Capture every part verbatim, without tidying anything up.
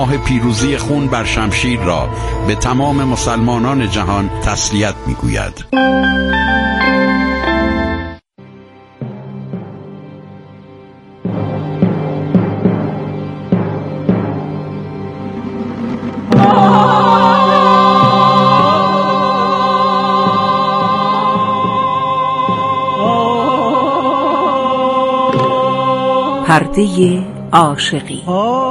ماه پیروزی خون بر شمشیر را به تمام مسلمانان جهان تسلیت می‌گوید. پرده عاشقی.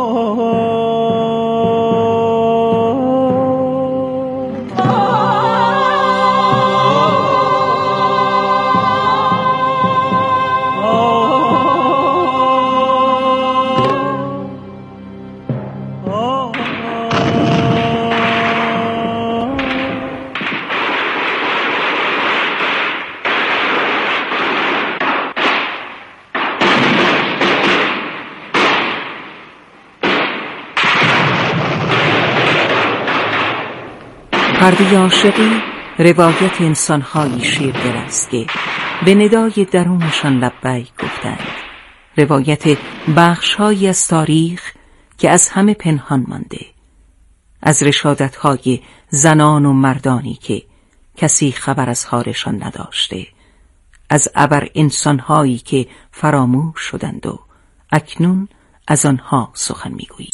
پرده عاشقی روایت انسان‌هایی شیردل است که به ندای درونشان لبیک گفتند. روایت بخش‌هایی از تاریخ که از همه پنهان مانده، از رشادت‌های زنان و مردانی که کسی خبر از حالشان نداشته، از ابر انسان‌هایی که فراموش شدند و اکنون از آنها سخن می‌گوییم.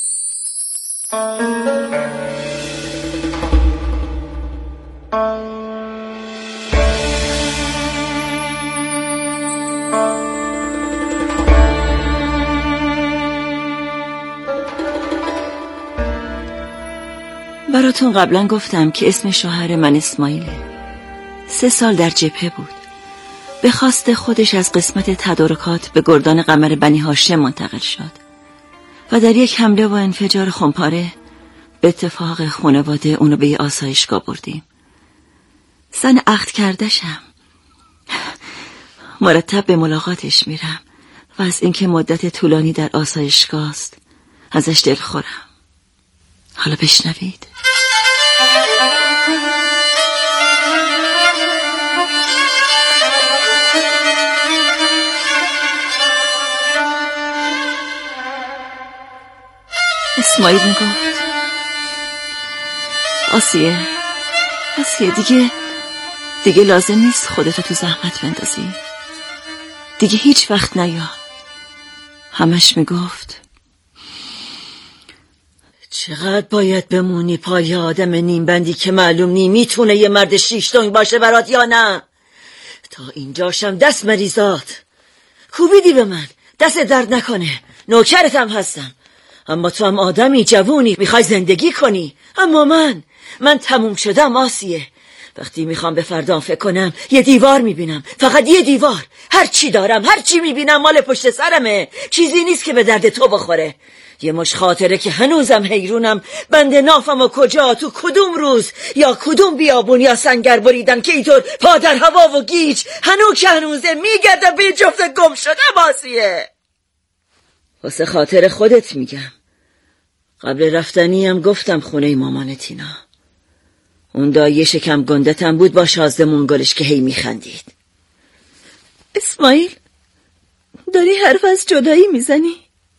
براتون قبلا گفتم که اسم شوهر من اسماعیله. سه سال در جبهه بود. به خواست خودش از قسمت تدارکات به گردان قمر بنی هاشم منتقل شد و در یک حمله و انفجار خمپاره به اتفاق خانواده اونو به آسایشگاه بردیم. زن عقد کردشم. مرتب به ملاقاتش میرم و از اینکه مدت طولانی در آسایشگاه است ازش دلخورم. حالا بشنوید. اسماعیل میگفت آسیه آسیه دیگه دیگه لازم نیست خودتو تو زحمت بندازی، دیگه هیچ وقت نیا. همش میگفت چقدر باید بمونی پای آدم نیمبندی که معلوم نی میتونه یه مرد شیشتونگ باشه برات یا نه. تا اینجاشم دست مریضات کوبیدی به من، دست درد نکنه، نوکرتم هستم. اما تو هم آدمی جوونی میخوای زندگی کنی. اما من من تموم شدم آسیه. وقتی میخوام به فردام فکر کنم یه دیوار میبینم، فقط یه دیوار. هر چی دارم، هر چی میبینم مال پشت سرمه، چیزی نیست که به درد تو بخوره. یه مش خاطره که هنوزم حیرونم بنده نافم و کجا، تو کدوم روز یا کدوم بیابون یا سنگر بریدن که اینطور پا در هوا و گیج هنو که هنوزه میگردم به جفت گم شدم آسیه. واسه خاطر خودت میگم. قبل رفتنی هم گفتم خونه مامان تینا. اون دایه شکم گندتم بود با شازده منگلش که هی میخندید. اسماعیل داری حرف از جدایی میزنی؟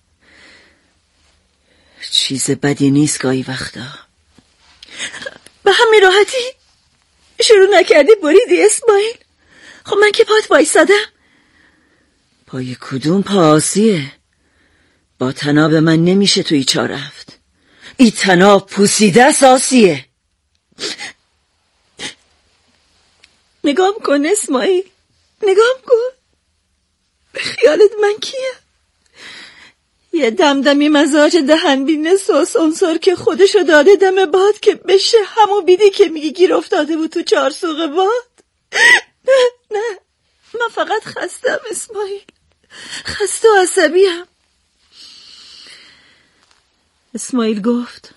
چیز بدی نیست گاهی وقتا. به همین راحتی شروع نکردی بریدی اسماعیل؟ خب من که پات وایسادم. پای کدوم پا آسیه؟ با تناب من نمیشه توی چا رفت. ای تناب پوسیده است آسیه. نگام کن اسماعیل، نگام کن. به خیالت من کیه؟ یه دمدمی مزاج دهنبین سوس انصار که خودشو داده دم باد که بشه همون بیدی که میگی گیر افتاده بود تو چهار سوق باد. نه نه من فقط خستم اسماعیل، خسته و عصبیم. اسماعیل گفت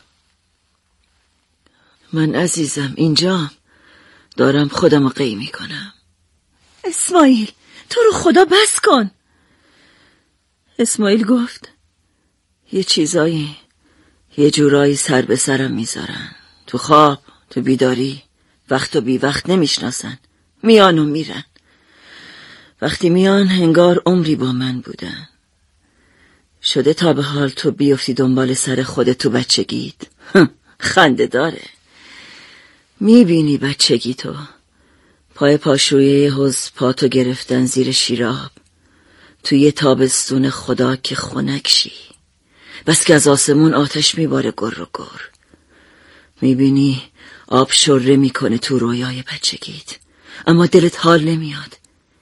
من عزیزم اینجام دارم خودم رو قی میکنم. اسماعیل تو رو خدا بس کن. اسماعیل گفت یه چیزایی یه جورایی سر به سرم میذارن. تو خواب تو بیداری وقت و بی وقت نمیشناسن، میان و میرن. وقتی میان هنگار عمری با من بودن. شده تا به حال تو بیفتی دنبال سر خودت تو بچگیت؟ خنده داره. میبینی بچگی تو پای پاشویه حوض پاتو گرفتن زیر شیراب توی تابستون خدا که خنکشی، بس که از آسمون آتش میباره گر و گر. میبینی آب شره میکنه تو رویای بچگیت، اما دلت حال نمیاد.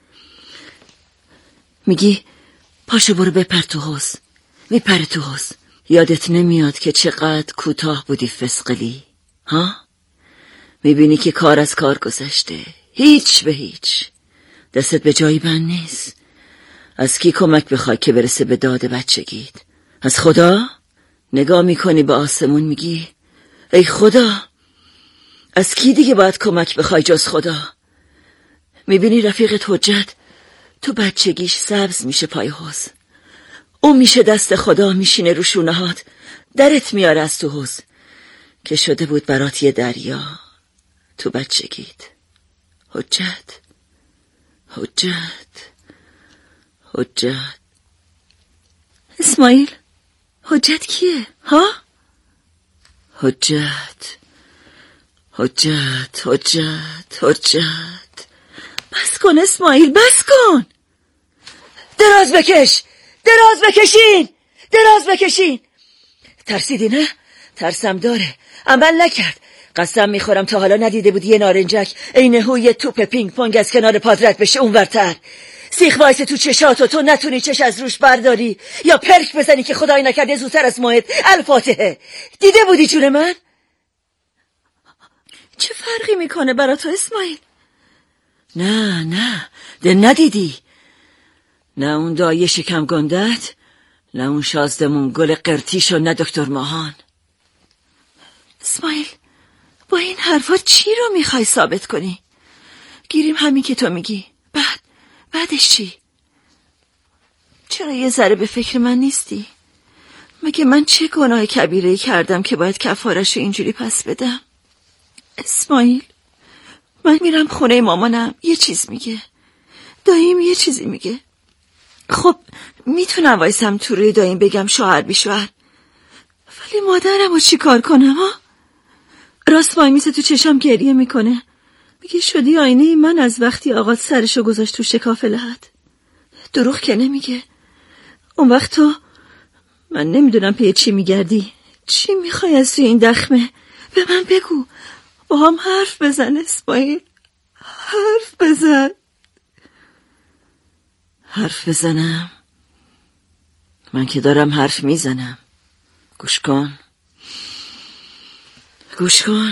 میگی پاشو برو بپر تو حوض، میپره تو حوض. یادت نمیاد که چقدر کوتاه بودی فسقلی؟ ها؟ میبینی که کار از کار گذشته، هیچ به هیچ، دستت به جایی بند نیست. از کی کمک بخوای که برسه به داد بچگیت؟ از خدا؟ نگاه میکنی به آسمون میگی ای خدا، از کی دیگه باید کمک بخوای جز خدا؟ میبینی رفیقت حجت تو بچگیش سبز میشه پای حوض، اون میشه دست خدا، میشینه رو شونهات، درت میاره از تو حوض که شده بود برات یه دریا تو بچگیت. حجت حجت حجت اسماعیل، حجت کیه؟ ها؟ حجت حجت حجت حجت بس کن اسماعیل، بس کن. دراز بکش، دراز بکشین، دراز بکشین. ترسیدی نه؟ ترسم داره، عمل نکرد. قسم میخورم تا حالا ندیده بودی یه نارنجک عین هوی توپ پینگ پونگ از کنار پادرت بشه اون ورتر، سیخ وایسه تو چشاتو تو نتونی چش از روش برداری یا پرک بزنی که خدای نکرده زودتر از موعد الفاتحه. دیده بودی جون من؟ چه فرقی میکنه برا تو اسماعیل؟ نه نه ده ندیدی، نه اون دایه شکم گندت، نه اون شازدمون گل قرتیش و نه دکتر ماهان. اسماعیل، با این حرفات چی رو میخوای ثابت کنی؟ گیریم همین که تو میگی، بعد بعدش چی؟ چرا یه ذره به فکر من نیستی؟ مگه من چه گناه کبیره‌ای کردم که باید کفارش رو اینجوری پس بدم؟ اسماعیل، من میرم خونه مامانم، یه چیز میگه، داییم یه چیزی میگه. خب میتونم وایسم تو روی داییم بگم شوهر بی شوهر، ولی مادرم رو چی کار کنم ها؟ راست وای میسه تو چشم گریه میکنه، میگه شدی آینه من از وقتی آقات سرشو گذاشت تو شکاف لحد. دروغ که نمیگه. اون وقت تو، من نمیدونم پی چی میگردی، چی میخوای از توی این دخمه؟ به من بگو، با هم حرف بزن اسماعیل، حرف بزن. حرف بزنم؟ من که دارم حرف میزنم. گوش کن، گوش کن.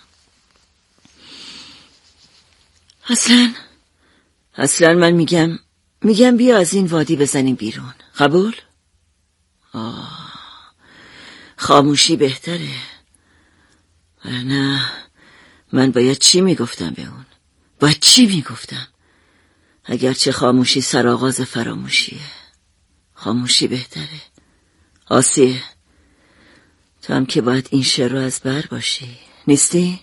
اصلا اصلا من میگم میگم بیا از این وادی بزنیم بیرون، قبول؟ آه، خاموشی بهتره. نه، من باید چی میگفتم به اون؟ باید چی میگفتم؟ اگرچه خاموشی سرآغاز فراموشیه، خاموشی بهتره. آسیه، تو هم که باید این شعر رو از بر باشی، نیستی؟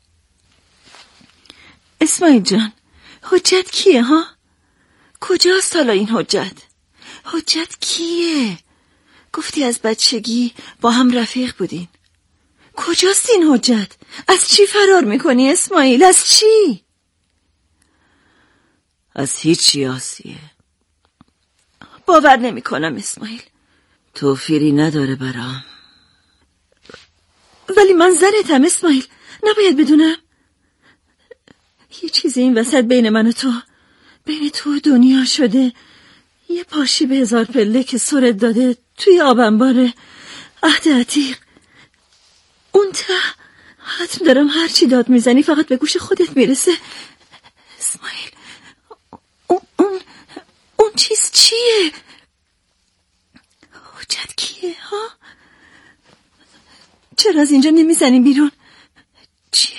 اسماعیل جان، حجت کیه ها؟ کجاست حالا این حجت؟ حجت کیه؟ گفتی از بچگی با هم رفیق بودین. کجاست این حجت؟ از چی فرار میکنی اسماعیل؟ از چی؟ از هیچی آسیه. باور نمی کنم اسماعیل. توفیری نداره برام. ولی من زنتم اسماعیل، نباید بدونم؟ یه چیزی این وسط بین من و تو، بین تو و دنیا شده، یه پاشی به هزار پله که سرت داده توی آبنبار عهد عتیق. اون ته حتم دارم هر چی داد میزنی فقط به گوش خودت میرسه. اسماعیل، اون اون اون چیز چیه؟ حجت کیه ها؟ چرا از اینجا نمیزنیم بیرون؟ چیه؟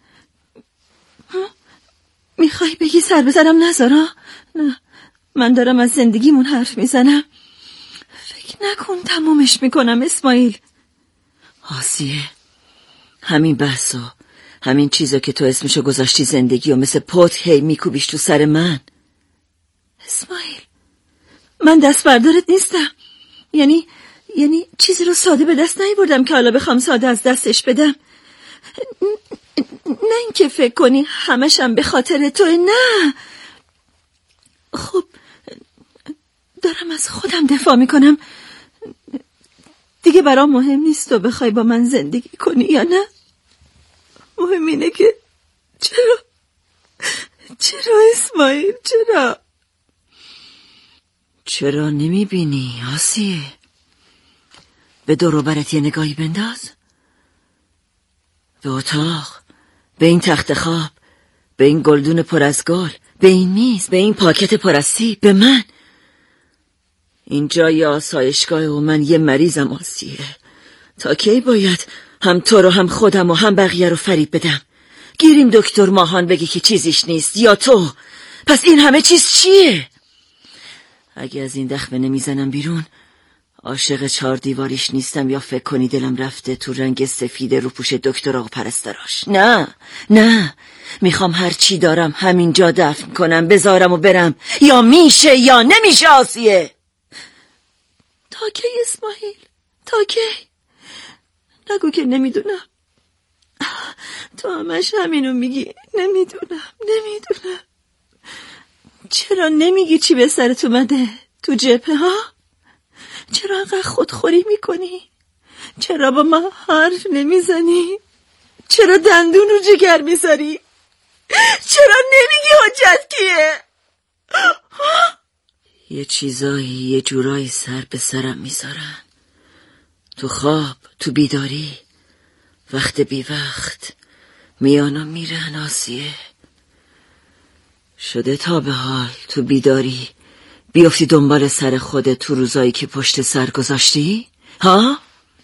میخوای بگی سر بزنم نذارا؟ نه، من دارم از زندگیمون حرف میزنم. فکر نکن تمومش میکنم اسماعیل. آسیه، همین بحثا، همین چیزا که تو اسمشو گذاشتی زندگی و مثل پت هی میکوبیش تو سر من. اسماعیل، من دست بردارت نیستم، یعنی یعنی چیزی رو ساده به دست نیاوردم که حالا بخوام ساده از دستش بدم. نه اینکه فکر کنی همشم به خاطر تو، نه. خب دارم از خودم دفاع میکنم. دیگه برام مهم نیست تو بخوای با من زندگی کنی یا نه. مهم اینه که چرا چرا اسماعیل چرا چرا نمیبینی آسیه؟ به دور و برت یه نگاهی بنداز، به اتاق، به این تخت خواب، به این گلدون پر از گل، به این میز، به این پاکت پر از سیب، به من. اینجا یه آسایشگاه و من یه مریضم آسیه. تا کی باید هم تو رو هم خودم و هم بقیه رو فریب بدم؟ گیریم دکتر ماهان بگی که چیزیش نیست یا تو. پس این همه چیز چیه؟ اگه از این دخمه نمیزنم بیرون، عاشق چهار دیواریش نیستم یا فکر کنی دلم رفته تو رنگ سفید رو پوش دکتر آقا پرستراش. نه نه، میخوام هر چی دارم همینجا دفن کنم، بذارم و برم. یا میشه یا نمیشه آسیه. تا کی اسماعیل؟ تا کی؟ نگو که نمیدونم. تو همش همینو میگی. نمیدونم نمیدونم. چرا نمیگی چی به سرت اومده تو جبهه ها؟ چرا انقدر خودخوری میکنی؟ چرا با ما حرف نمیزنی؟ چرا دندون رو جگر میذاری؟ چرا نمیگی حجت کیه؟ یه چیزایی یه جورایی سر به سرم میذارن، تو خواب، تو بیداری، وقت بی وقت میان و میرن آسیه. شده تا به حال تو بیداری بیافتی دنبال سر خودت تو روزایی که پشت سر گذاشتی؟ ها؟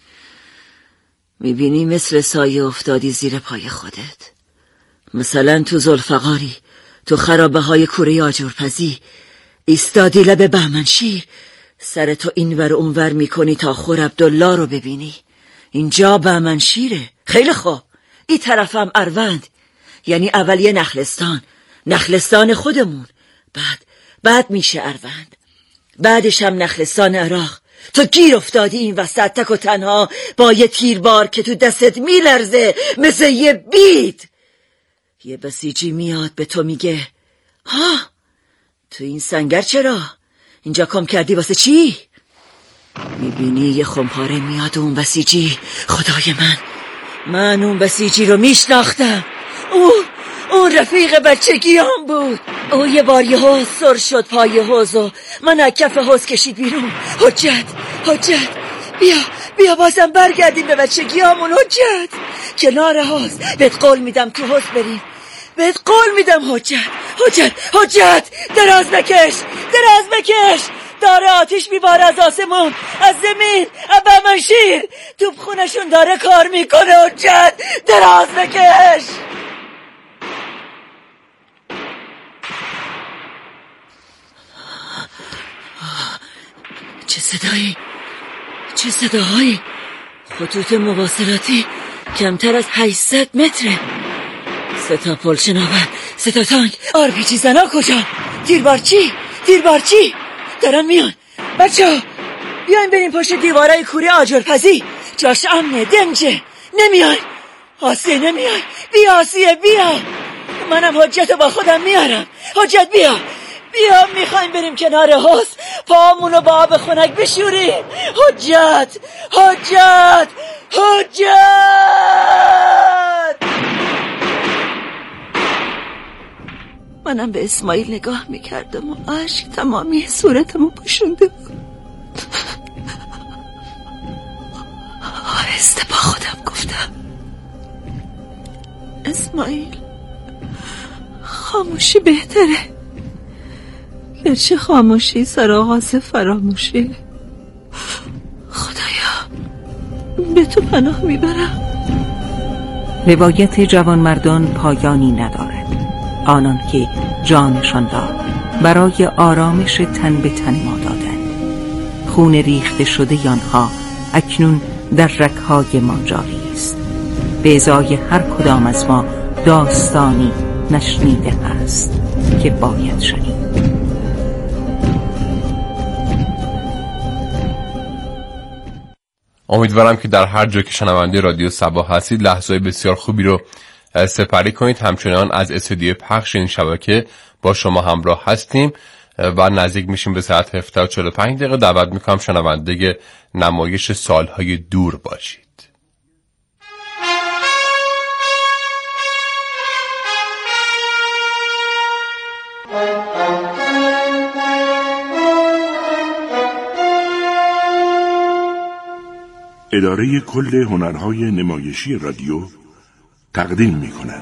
میبینی مثل سایه افتادی زیر پای خودت. مثلا تو ذوالفقاری، تو خرابه های کوره آجرپزی ایستادی لب بهمنشیر، سرتو اینور اونور میکنی تا خور عبدالله رو ببینی. اینجا بهمنشیره. خیلی خوب، این طرفم اروند، یعنی اول یه نخلستان، نخلستان خودمون، بعد بعد میشه اروند، بعدش هم نخلستان عراق. تو گیر افتادی این وسط تک و تنها با یه تیربار که تو دستت میلرزه مثل یه بید. یه بسیجی میاد به تو میگه ها تو این سنگر چرا؟ اینجا کم کردی واسه چی؟ میبینی یه خمپاره میاد اون بسیجی. خدای من، من اون بسیجی رو میشناختم. اون اون رفیق بچگیام بود. او یه بار یه حوض سر شد پای حوض و من از کف حوض کشید بیرون. حجت حجت بیا بیا بازم برگردیم به بچگیامون. حجت کنار حوض، بهت قول میدم تو حوض بریم، بهت قول میدم. حجت حجت حجت دراز بکش دراز بکش. داره آتیش میباره از آسمون، از زمین، از بهمنشیر. توپ خونشون داره کار میکنه. حجت دراز بکش. چه صدایی؟ چه صداهایی؟ خطوط مواصلاتی کمتر از هشتصد متره. سه تا پل شناور، سه تا تانک، آر پی جی زنا کجا؟ تیربارچی تیربارچی دارن میان. بچه ها بیاین بریم پشت دیوارای کوره آجرپزی، جاش امنه، دنجه. نمیای آسیه، نمیای. بیا آسیه بیا، منم حجت با خودم میارم. حجت بیا بیا، میخوایم بریم کنار حوض پامونو با آب خنک بشوریم. حجت حجت حجت. منم به اسماعیل نگاه میکردم و اشک تمامی صورتمو پوشونده بود. آهسته با خودم گفتم اسماعیل، خاموشی بهتره. گرچه خاموشی سرآغاز فراموشی. خدایا به تو پناه میبرم. روایت جوانمردان پایانی ندارد. آنان که جانشان را برای آرامش تن به تن ما دادند، خون ریخته شده آنها اکنون در رگ‌های ما جاری است. به ازای هر کدام از ما داستانی نشنیده است که باید شنید. امیدوارم که در هر جا که شنونده رادیو صبا هستید لحظه‌های بسیار خوبی رو سپری کنید. همچنان از استودیو پخش این شبکه با شما همراه هستیم و نزدیک میشیم به ساعت هفده و چهل و پنج دقیقه. دعوت میکنم شنونده نمایش سالهای دور باشید. اداره کل هنرهای نمایشی رادیو تقدیم می کند.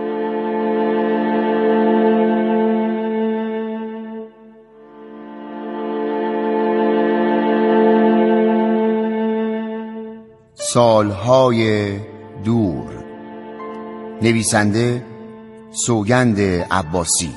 سالهای دور. نویسنده سوگند عباسی.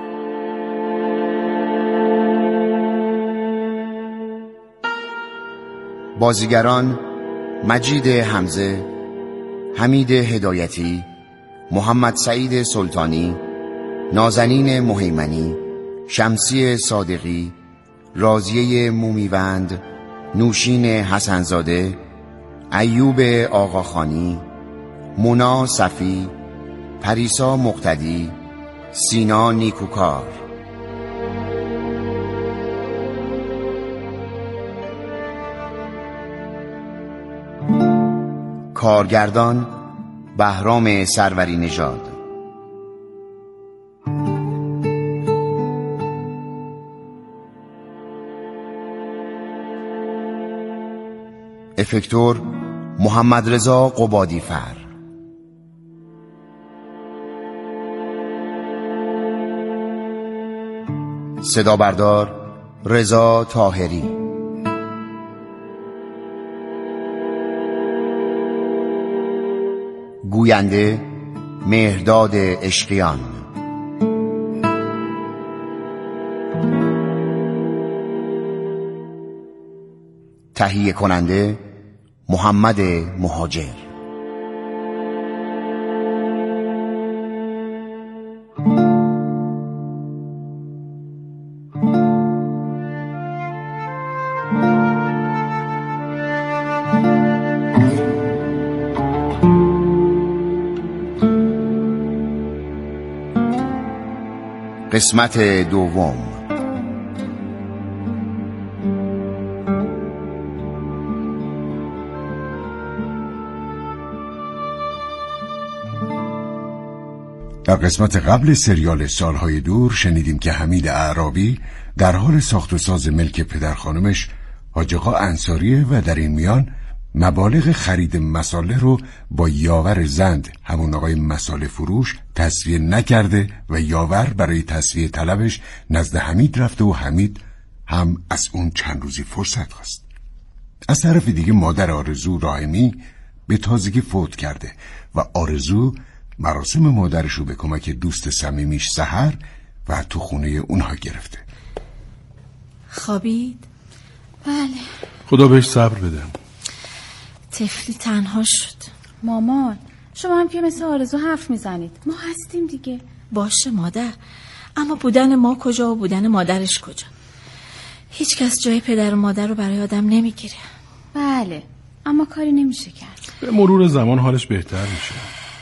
بازیگران مجید حمزه، حمید هدایتی، محمد سعید سلطانی، نازنین مهیمنی، شمسی صادقی، راضیه مومیوند، نوشین حسنزاده، ایوب آقاخانی، مونا صفی، پریسا مقتدی، سینا نیکوکار. کارگردان بهرام سروری نژاد. افکتور محمد رضا قبادی فر. صدا بردار رضا طاهری. گوینده مهرداد عشقیان. تهیه کننده محمد مهاجر. قسمت دوم. در قسمت قبل سریال سالهای دور شنیدیم که حمید اعرابی در حال ساخت و ساز ملک پدر خانمش حاج آقا انصاریه و در این میان مبالغ خرید مساله رو با یاور زند همون آقای مساله فروش تسویه نکرده و یاور برای تسویه طلبش نزد حمید رفته و حمید هم از اون چند روزی فرصت خواست. از طرف دیگه مادر آرزو راهمی به تازگی فوت کرده و آرزو مراسم مادرش رو به کمک دوست صمیمیش سحر و تو خونه اونها گرفته. خوابید؟ بله. خدا بهش صبر بده. طفلی تنها شد. مامان شما هم که مثل آرزو حرف میزنید، ما هستیم دیگه. باشه مادر، اما بودن ما کجا و بودن مادرش کجا؟ هیچ کس جای پدر و مادر رو برای آدم نمیگیره. بله، اما کاری نمیشه کرد. به مرور زمان حالش بهتر میشه.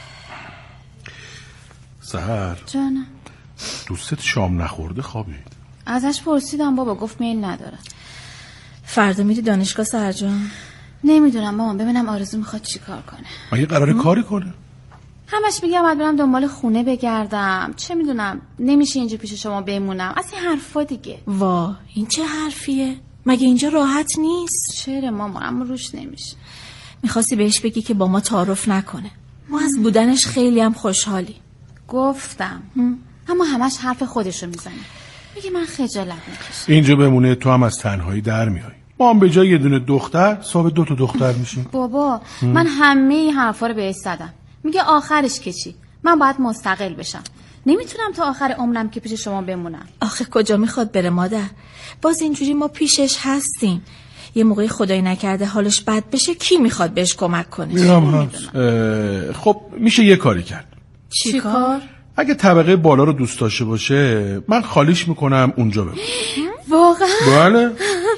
سحر جانم، دوستت شام نخورده خوابید؟ ازش پرسیدم بابا، گفت میل نداره. فردا میری دانشگاه سحر جان؟ نمیدونم مامان، ببینم آرزو میخواد چی کار کنه. مگه قراره کاری کنه؟ همش میگم باید برم دنبال خونه بگردم، چه میدونم نمیشه اینجا پیش شما بمونم، از این حرفا دیگه. وا این چه حرفیه؟ مگه اینجا راحت نیست؟ چرا مامان، اما روش نمیشه. میخواستی بهش بگی که با ما تعارف نکنه. ما از بودنش خیلی هم خوشحالی. گفتم هم. اما همش حرف خودشو میزنه، میگه من خجالت میکشم. اینجا بمونه تو هم از تنهایی در میای. ما هم به جای یه دونه دختر ثابت دو تا دختر میشیم. بابا هم. من همه این حرفا رو بهش زدم، میگه آخرش که چی؟ من باید مستقل بشم، نمیتونم تا آخر عمرم که پیش شما بمونم. آخه کجا میخواد بره مادر؟ باز اینجوری ما پیشش هستیم. یه موقعی خدای نکرده حالش بد بشه کی میخواد بهش کمک کنه؟ میرم خب میشه یه کاری کرد. چی کار؟ اگه طبقه بالا رو دوست داشته باشه من خالیش میکنم اونجا بمونه. واقعا؟ بله.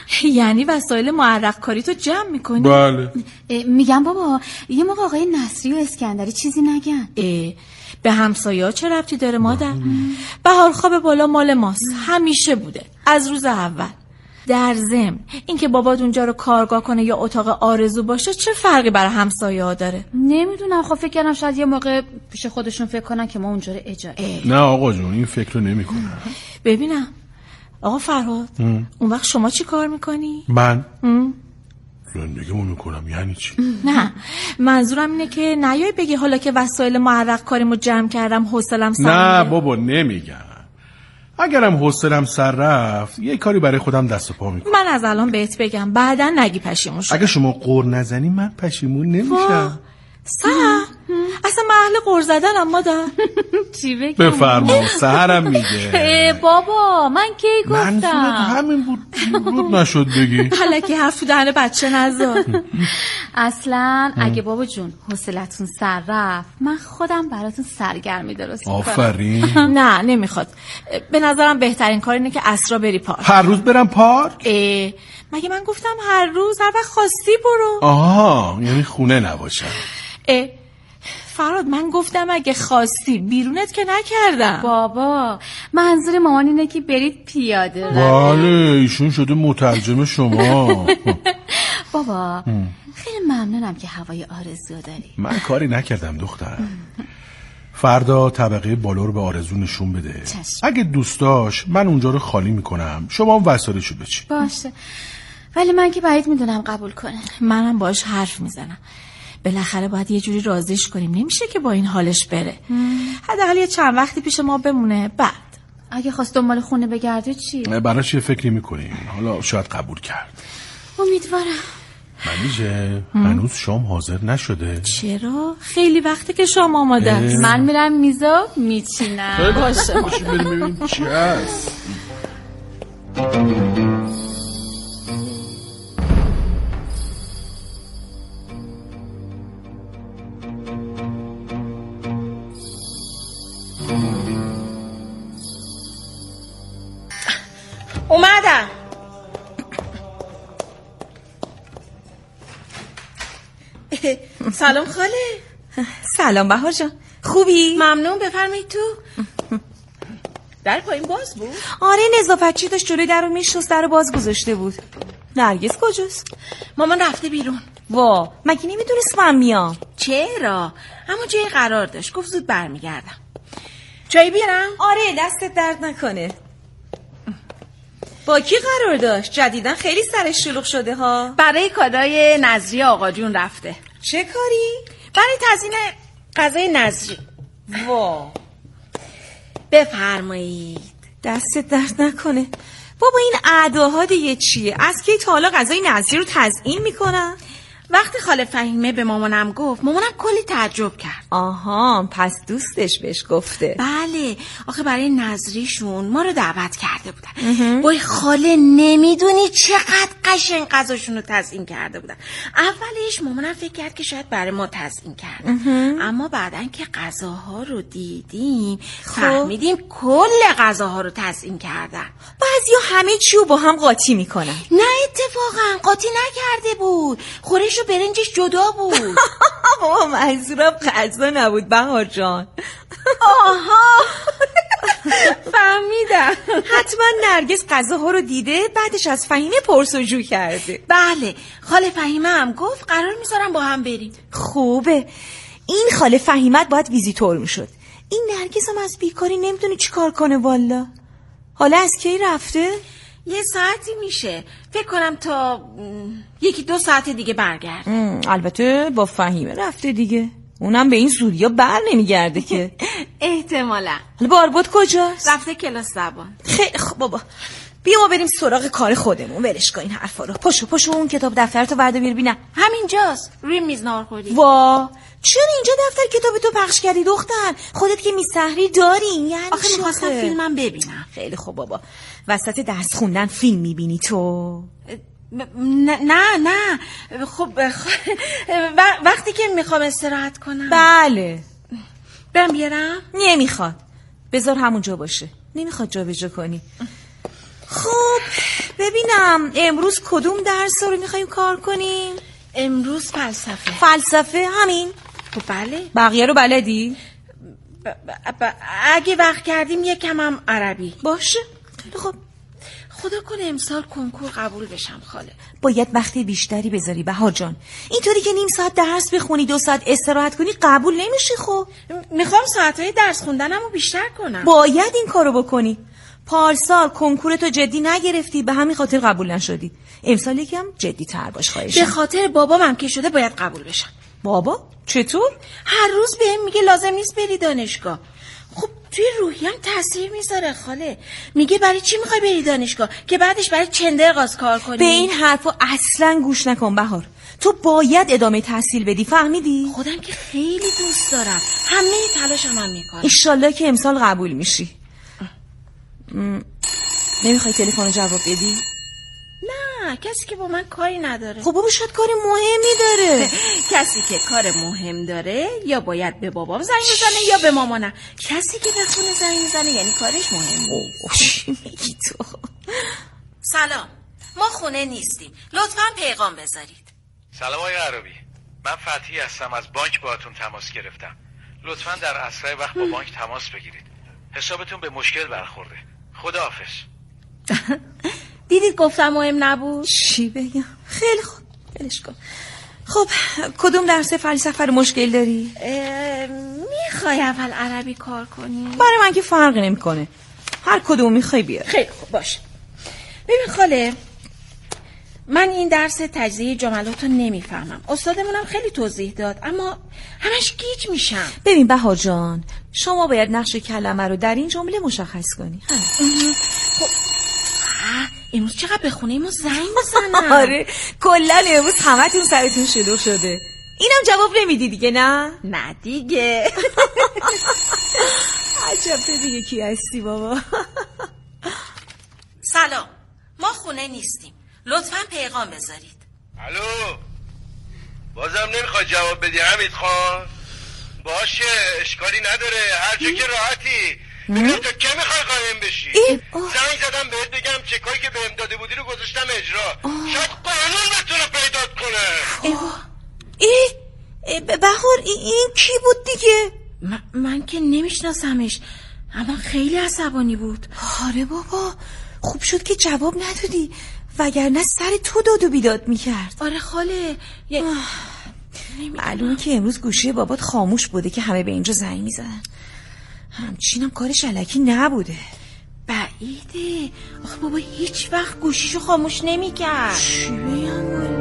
یعنی وسایل معرق کاری تو جمع میکنی؟ بله. میگم بابا یه موقع آقای نصری و اسکندری چیزی نگن. اه به همسایه ها چه ربطی داره مادر؟ بهار خواب بالا مال ماست، همیشه بوده از روز اول. در ضمن اینکه بابات اونجا رو کارگاه کنه یا اتاق آرزو باشه چه فرقی برای همسایه ها داره؟ نمیدونم، خب فکر کردم شاید یه موقع پیش خودشون فکر کنن که ما اونجا رو اجاره. نه آقا جون این فکر رو نمی کنم. ببینم آقا فرهاد اون وقت شما چی کار میکنی؟ من زندگیمو میکنم. یعنی چی؟ نه منظورم اینه که نیای بگی حالا که وسایل معرق کاریمو جمع کردم حوصله‌ام سر نه بابا نمیگم. اگرم حوصله‌ام سر رفت یه کاری برای خودم دست و پا میکنم. من از الان بهت بگم بعداً نگی پشیمون شو. اگه شما قور نزنی من پشیمون نمیشم. سهر اصلا من اهل قور زدنم مادر. چی بگم؟ بفرما. سهرم میگه بابا من کی گفتم؟ منظورت همین بود. رود نشد بگی. حالا که حرف تو دهن بچه نذار. اصلا اگه بابا جون حوصلتون سر رفت من خودم براتون سرگرمی درست میکنم. آفرین. نه نمیخواد. به نظرم بهترین کار اینه که اسرا بری پارک. هر روز برم پارک؟ اه مگه من گفتم هر روز؟ هر وقت خواستی برو. آها یعنی خونه نباشم. اه فراد من گفتم اگه خواستی، بیرونت که نکردم. بابا منظور مامان اینه که برید پیاده روی. بله ایشون شده مترجم شما. بابا خیلی ممنونم که هوای آرزو داری. من کاری نکردم دختر. فردا طبقه بالا رو به آرزو نشون بده. چشم. اگه دوست داشت من اونجا رو خالی میکنم، شما هم وسایلشو بچین. باشه ولی من که بعید میدونم قبول کنه. منم باش حرف میزنم. بالاخره باید یه جوری راضیش کنیم، نمیشه که با این حالش بره. حداقل یه چند وقتی پیش ما بمونه. بعد اگه خواست دنبال خونه بگرده چی؟ برای چی فکری میکنیم؟ حالا شاید قبول کرد. امیدوارم. منیجه هنوز شام حاضر نشده. چرا؟ خیلی وقته که شام آماده است. من میرم میزا میچینم. باشه باشه بریم ببینیم چی هست. اومدم. سلام خاله. سلام بهار جان، خوبی؟ ممنون، بفرمایید تو. در پایین باز بود؟ آره نظافتچی داشت جلوی در رو میشست، در رو باز گذاشته بود. نرگس کجاست؟ مامان رفته بیرون. وا مگه نمیدونست من میام؟ چرا؟ اما جای قرار داشت، گفت زود برمیگردم. چای بیارم؟ آره دستت درد نکنه. با کی قرار داشت؟ جدیدن خیلی سرش شلوغ شده ها. برای کادای نظری آقا جون رفته. چه کاری؟ برای تزیین غذای نظری. وا بفرمایید. دستت درد نکنه. بابا این اعداها دیگه چیه؟ از کی تا حالا غذای نظری رو تزیین میکنن؟ وقتی خاله فهیمه به مامانم گفت، مامانم کلی تعجب کرد. آها پس دوستش بهش گفته. بله آخه برای نظریشون ما رو دعوت کرده بودن. وای خاله نمیدونی چقدر قشنگ غذاشون رو تزیین کرده بودن. اولش مامانم فکر کرد که شاید برای ما تزیین کردن، اما بعدن که غذاها رو دیدیم فهمیدیم کل غذاها رو تزیین کردن. بعضیا همه چی رو با هم قاطی میکنن. نه اتفاقا قاطی نکرده بود، خورش و برنجش جدا بود. بابا منظورم غذا نبود بهار جان. آها فهمیدم. حتما نرگس غذاها رو دیده بعدش از فهیمه پرسجو کرده. بله خاله فهیمه هم گفت قرار میذارم با هم بریم. خوبه، این خاله فهیمت باید ویزیتور میشد. این نرگس هم از بیکاری نمیدونه چی کار کنه والا. حالا از کی رفته؟ یه ساعتی میشه، فکر کنم تا یکی دو ساعت دیگه برگرد. البته با فهیمه رفته دیگه، اونم به این زودیا بر نمیگرده که. احتمالا. حالا باربود کجاست؟ رفته کلاس زبان. خیلی خب بابا بیا ما بریم سراغ کار خودمون، ولش کن این حرفا رو. پاشو پاشو اون کتاب دفترتو وردا بیار ببینم. همینجاست روی میز ناهارخوری. وا چرا اینجا دفتر کتاب تو پخش کردی دختر؟ خودت که میسحری داری. یعنی آخه میخواستم فیلمم ببینم. خیلی خوب بابا، وسط درس خوندن فیلم میبینی تو؟ نه نه نه خب وقتی که میخوام استراحت کنم. بله برم بیارم؟ نمیخواد، بذار همونجا باشه، نمیخواد جا به جا کنی. خب ببینم امروز کدوم درس رو میخوایم کار کنیم؟ امروز فلسفه. فلسفه همین؟ خب بله. بقیه رو بلدی؟ ب... ب... ب... اگه وقت کردیم یکم هم عربی. باشه خیلی خوب. خدا کنه امسال کنکور قبول بشم خاله. باید وقت بیشتری بذاری بهار جان. اینطوری که نیم ساعت درس بخونی دو ساعت استراحت کنی قبول نمیشی. خب میخوام ساعتهای درس خوندنمو بیشتر کنم. باید این کارو بکنی. پارسال کنکورتو جدی نگرفتی به همین خاطر قبول نشدی. امسال یکم جدی تر باش خواهشم. به خاطر بابام که شده باید قبول بشم. بابا چطور؟ هر روز بهم میگه لازم نیست بری دانشگاه. خب توی روحیم تاثیر میذاره خاله. میگه برای چی میخوای بری دانشگاه که بعدش برای چنده قاز کار کنی؟ به این حرفا اصلا گوش نکن بهار. تو باید ادامه تحصیل بدی، فهمیدی؟ خودم که خیلی دوست دارم، همه تلاشم هم میکنم. انشالله که امسال قبول میشی. م... نمیخوای تلفن جواب بدی؟ نه، کسی که با من کاری نداره. خب بابا شاید کار مهمی داره. کسی که کار مهم داره یا باید به بابام زنگ بزنه یا به مامانم. کسی که به خونه زنگ میزنه یعنی کارش مهم نیست. چی میگی تو؟ سلام، ما خونه نیستیم، لطفاً پیغام بذارید. سلام آقای عربی، من فتحی هستم، از بانک باهاتون تماس گرفتم. لطفاً در اسرع وقت با بانک تماس بگیرید. حسابتون به مشکل برخورده. خداحافظ. دیدید گفتم مهم نبود؟ چی بگم؟ خیلی خوب، بلش کن. خب کدوم درس فلسفه رو مشکل داری؟ میخوای اول عربی کار کنی؟ برای من که فرقی نمیکنه، هر کدوم میخوای بیار. خیلی خوب باشه. ببین خاله، من این درس تجزیه جملات رو نمیفهمم. استادمونم خیلی توضیح داد اما همش گیج میشم. ببین بهار جان، شما باید نقش کلمه رو در این جمله مشخص کنی. خب امروز چقدر به خونه ما زنگ میزنن. آره کلا امروز همتون سرتون شلوغ شده. اینم جواب نمیدی دیگه؟ نه نه دیگه. عجب تو دیگه کی هستی بابا. سلام، ما خونه نیستیم، لطفاً پیغام بذارید. الو، بازم نمیخوای جواب بدی حمید خان؟ باشه اشکالی نداره، هر جا که راحتی. ببینم تو که میخوای قایم بشی. زنگ زدم بهت بگم چکایی که بهم داده بودی رو گذاشتم اجرا. شاید قانون بتونه پیدات کنه. ای ای بهار این کی بود دیگه؟ من, من که نمیشناسمش اما خیلی عصبانی بود. آره بابا خوب شد که جواب ندادی وگرنه سر تو داد و بیداد میکرد. آره خاله ی... معلومه که امروز گوشی بابات خاموش بوده که همه به اینجا زنگ میزنن. همچینم کارش الکی نبوده. بعیده آخه بابا هیچ وقت گوشیشو خاموش نمیکرد. چی بگم؟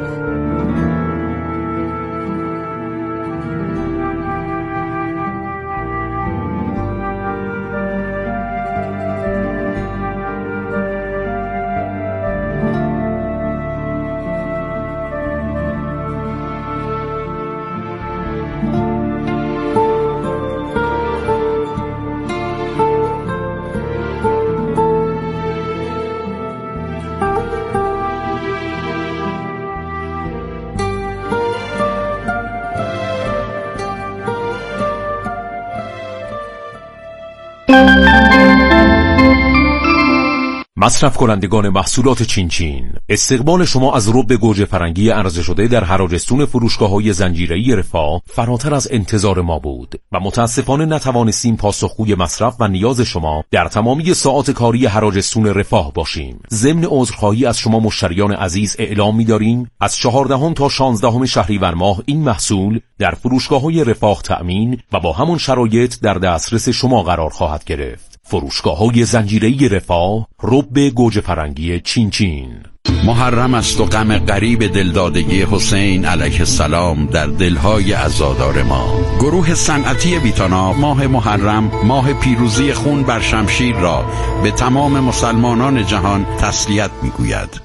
مصرف کنندگان محصولات چین چین، استقبال شما از رب گوجه فرنگی عرضه شده در حراجستون فروشگاه‌های زنجیره‌ای رفاه فراتر از انتظار ما بود و متاسفانه نتوانستیم پاسخگوی مصرف و نیاز شما در تمامی ساعات کاری حراجستون رفاه باشیم. ضمن عذرخواهی از شما مشتریان عزیز اعلام می‌داریم از چهاردهم تا شانزدهم شهریور ماه این محصول در فروشگاه‌های رفاه تأمین و با همان شرایط در دسترس شما قرار خواهد گرفت. فروشگاه‌های زنجیره‌ای رفاه، رب گوجه فرنگی چین چین. محرم است و غم غریب دلدادگی حسین علیه السلام در دلهای عزادار ما. گروه صنعتی ویتانا ماه محرم، ماه پیروزی خون بر شمشیر را به تمام مسلمانان جهان تسلیت می‌گوید.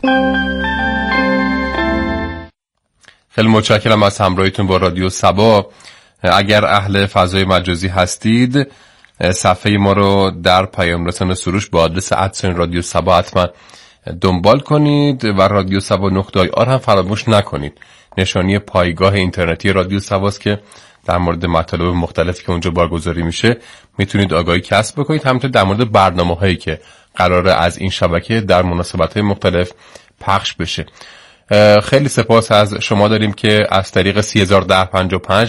خیلی متشکرم از همراهیتون با رادیو صبا. اگر اهل فضای مجازی هستید صفحه ما رو در پیام رسان سروش با آدرس ادساین رادیو صبا حتما دنبال کنید و رادیو صبا نقطه آی آر هم فراموش نکنید. نشانی پایگاه اینترنتی رادیو صباست که در مورد مطالب مختلفی که اونجا برگزاری میشه میتونید آگاهی کسب بکنید. همینطور در مورد برنامه‌هایی که قراره از این شبکه در مناسبت‌های مختلف پخش بشه. خیلی سپاس از شما داریم که از طریق سی هزار و ده پنجاه و پنج